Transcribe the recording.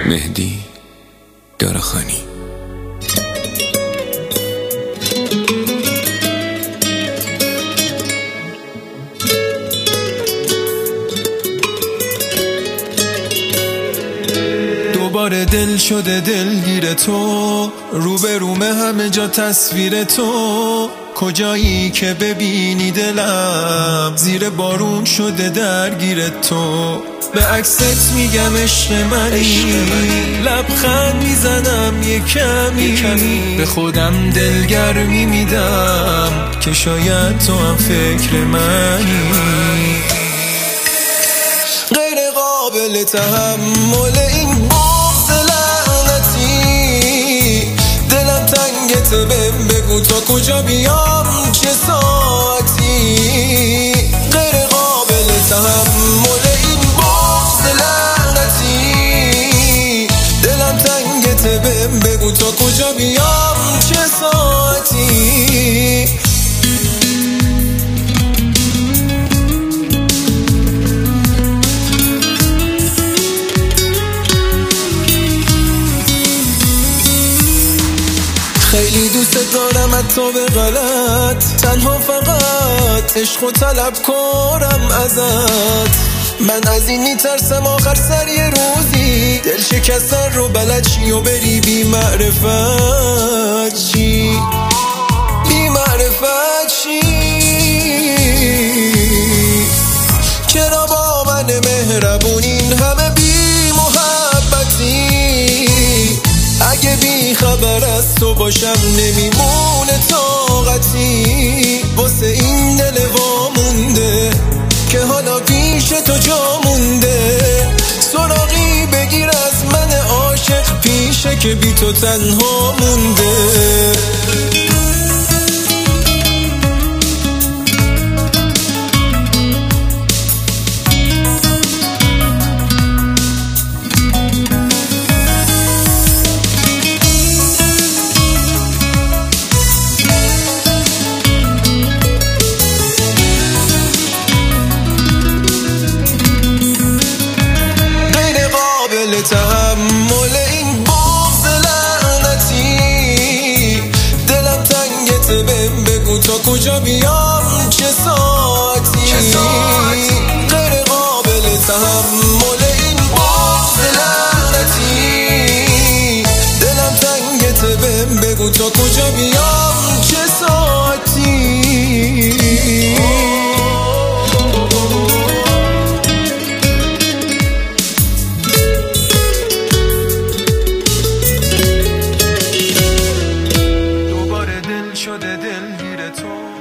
مهدی دارخانی. دوباره دل شده دلگیر تو، روبرومه همه جا تصویر تو. کجایی که ببینی دلم زیر بارون شده درگیر تو. به عکست میگم عشق منی، لبخند میزنم یه کمی، به خودم دلگرمی میدم که شاید تو هم فکر منی. غیر قابل تحمل این بغض لعنتی، دلم تنگته بگو تا کجا بیام چه ساعتی. غیر قابل تحمل این بغض لعنتی، دلم تنگته بگو تا کجا بیام چه ساعتی. خیلی دوست دارم حتی به غلط، تنها فقط عشق و طلب کنم ازت. من از این میترسم آخر سر یه روزی دل شکستن رو بلد چی و بری بی معرفت چی، بی معرفت چی. چرا با من مهربون این همه بی محبتی؟ اگه بی خبر از تو باشم نمیمونه طاقتی. واسه این دل وامونده که حالا پیش تو جا مونده، سراغی بگیر از من عاشق پیشه که بی تو تنها مونده. تحمل این بغض لعنتی، دلم تنگته بگو تا کجا بیام چه ساعتی. غیر قابل تحمل این بغض لعنتی، دلم تنگته بگو تا کجا بیام چه ساعتی. شده دلگیر تو.